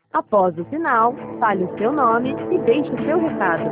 Após o sinal, fale o seu nome e deixe o seu recado.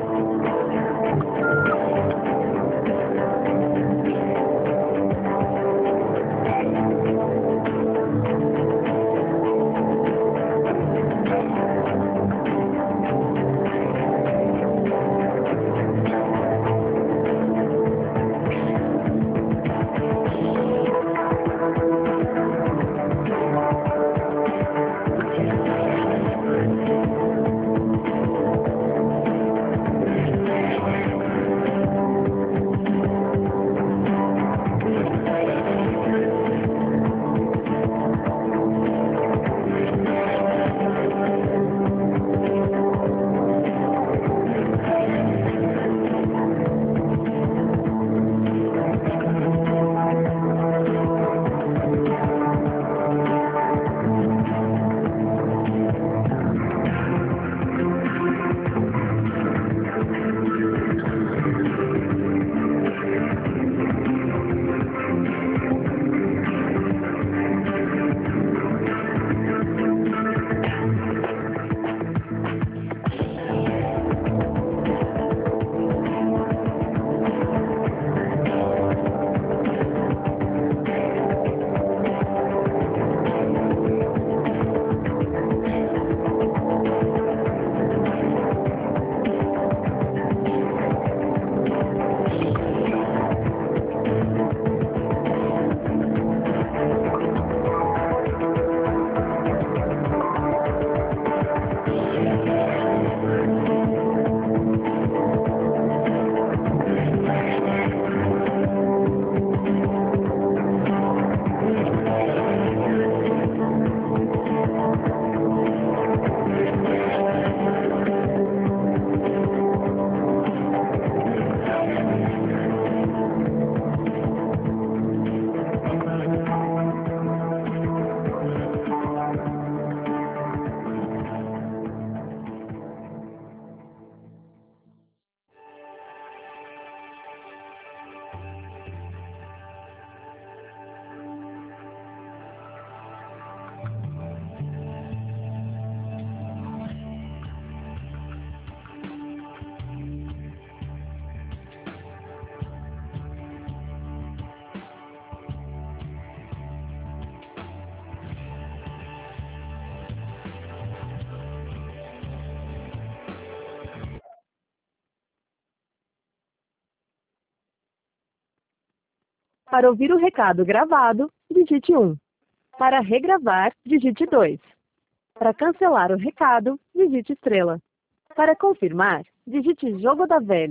Para ouvir o recado gravado, digite 1. Para regravar, digite 2. Para cancelar o recado, digite estrela. Para confirmar, digite jogo da velha.